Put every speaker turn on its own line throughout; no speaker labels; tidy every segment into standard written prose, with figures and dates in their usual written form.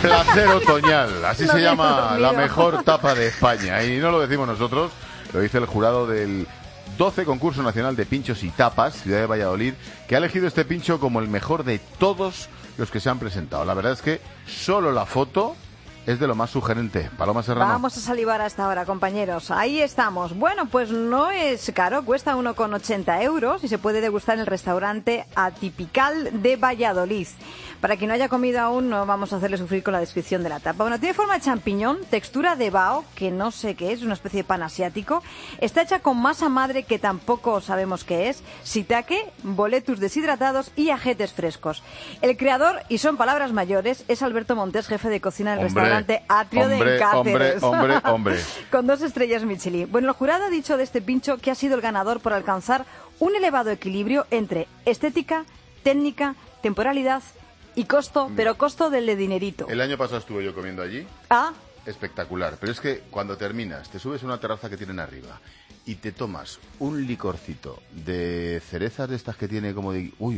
Placer otoñal, así
No
se
me he
llama
dormido.
la mejor tapa de España. Y no lo decimos nosotros, lo dice el jurado del 12 Concurso Nacional de Pinchos y Tapas, Ciudad de Valladolid, que ha elegido este pincho como el mejor de todos los que se han presentado. La verdad es que solo la foto es de lo más sugerente. Paloma Serrano.
Vamos a salivar hasta ahora, compañeros. Ahí estamos. Bueno, pues no es caro, cuesta 1,80 euros y se puede degustar en el restaurante Atipical de Valladolid. Para quien no haya comido aún, no vamos a hacerle sufrir con la descripción de la tapa. Bueno, tiene forma de champiñón, textura de bao, que no sé qué es, una especie de pan asiático. Está hecha con masa madre, que tampoco sabemos qué es, shiitake, boletus deshidratados y ajetes frescos. El creador, y son palabras mayores, es Alberto Montes, jefe de cocina del restaurante Atrio de Cáceres.
Hombre.
Con 2 estrellas Michelin. Bueno, el jurado ha dicho de este pincho que ha sido el ganador por alcanzar un elevado equilibrio entre estética, técnica, temporalidad y costo, pero costo del de dinerito.
El año pasado estuve yo comiendo allí.
Ah,
Espectacular, pero es que cuando terminas, te subes a una terraza que tienen arriba y te tomas un licorcito de cerezas de estas que tiene como de... Uy.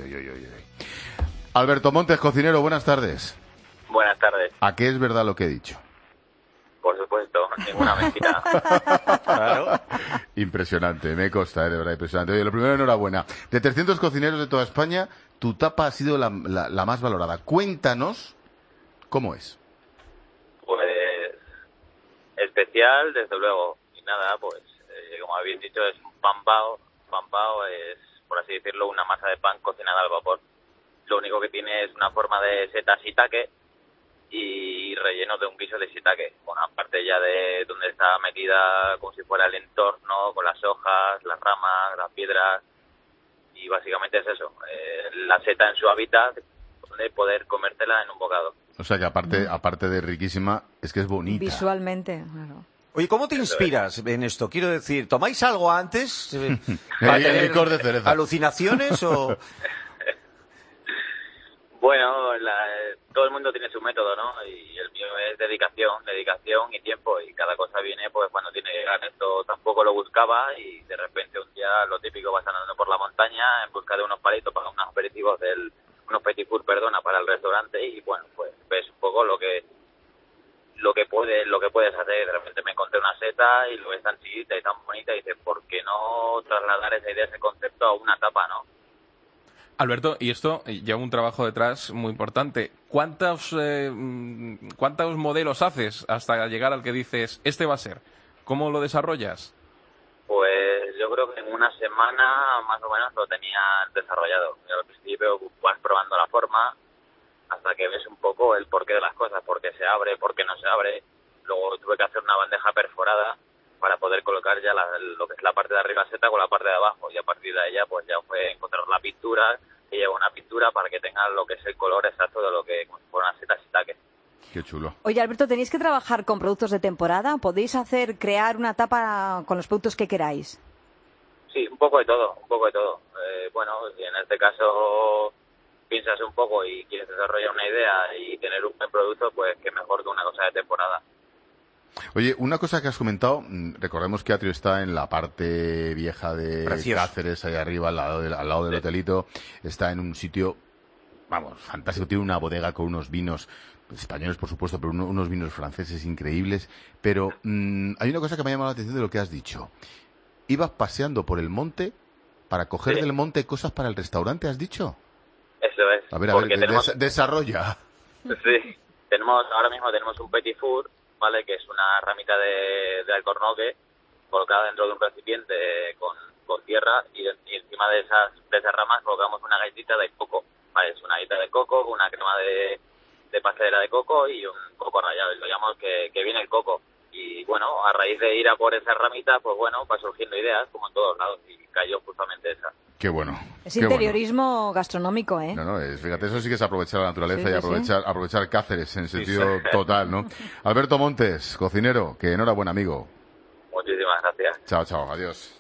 Alberto Montes, cocinero, buenas tardes.
Buenas tardes.
¿A qué es verdad lo que he dicho?
Por supuesto, ninguna mentira.
Claro.
Impresionante, me consta, de verdad, impresionante. Oye, lo primero, enhorabuena. De 300 cocineros de toda España, tu tapa ha sido la más valorada. Cuéntanos cómo es.
Pues especial, desde luego. Y nada, pues como habéis dicho, es un pan bao. Pan bao es, por así decirlo, una masa de pan cocinada al vapor. Lo único que tiene es una forma de seta shiitake y relleno de un guiso de shiitake. Bueno, aparte ya de donde está metida como si fuera el entorno, con las hojas, las ramas, las piedras. Y básicamente es eso, la seta en su hábitat, de poder comértela en un bocado.
O sea que aparte de riquísima, es que es bonita.
visualmente, claro.
Oye, ¿cómo te inspiras en esto? Quiero decir, ¿tomáis algo antes?
El licor de cereza.
¿Alucinaciones o...?
Bueno, todo el mundo tiene su método, ¿no? Y el mío es dedicación y tiempo, y cada cosa viene pues cuando tiene que llegar. Esto tampoco lo buscaba y de repente un día, lo típico, vas andando por la montaña en busca de unos palitos para unos aperitivos unos petit fours, para el restaurante, y bueno, pues ves un poco lo que puedes hacer. De repente me encontré una seta y lo ves tan chiquita y tan bonita y dices, ¿por qué no trasladar esa idea, ese concepto a una tapa, no?
Alberto, y esto lleva un trabajo detrás muy importante. ¿Cuántos modelos haces hasta llegar al que dices, este va a ser? ¿Cómo lo desarrollas?
Pues yo creo que en una semana más o menos lo tenía desarrollado. Al principio vas probando la forma hasta que ves un poco el porqué de las cosas, por qué se abre, por qué no se abre. Luego tuve que hacer una bandeja perforada para poder colocar ya lo que es la parte de arriba seta con la parte de abajo, y a partir de ella pues ya fue encontrar la pintura, y lleva una pintura para que tenga lo que es el color exacto de lo que como si fuera una seta shiitake.
Qué chulo.
Oye, Alberto, ¿tenéis que trabajar con productos de temporada? ¿Podéis crear una tapa con los productos que queráis?
Sí, un poco de todo. Bueno, si en este caso piensas un poco y quieres desarrollar una idea y tener un buen producto, pues qué mejor que una cosa de temporada.
Oye, una cosa que has comentado, recordemos que Atrio está en la parte vieja de
Precioso.
Cáceres, ahí arriba, al lado del hotelito. Está en un sitio, vamos, fantástico. Tiene una bodega con unos vinos españoles, por supuesto, pero unos vinos franceses increíbles. Pero hay una cosa que me ha llamado la atención de lo que has dicho. Ibas paseando por el monte para coger del monte cosas para el restaurante, ¿has dicho?
Eso es.
A ver, desarrolla.
Sí, ahora mismo tenemos un petit four, ¿vale? Que es una ramita de alcornoque colocada dentro de un recipiente con tierra, y encima de esas ramas colocamos una galletita de coco, ¿vale? Es una galleta de coco, una crema de pastelera de coco y un coco rallado, y lo llamamos que viene el coco. Y bueno, a raíz de ir a por esa ramita, pues bueno, va surgiendo ideas, como en todos lados, y cayó justamente esa.
Qué bueno.
Es
qué
interiorismo gastronómico, ¿eh?
No, fíjate, eso sí que es aprovechar la naturaleza
Sí,
y
sí,
aprovechar Cáceres en sentido total, ¿no? Alberto Montes, cocinero, que enhorabuena, amigo.
Muchísimas gracias.
Chao, adiós.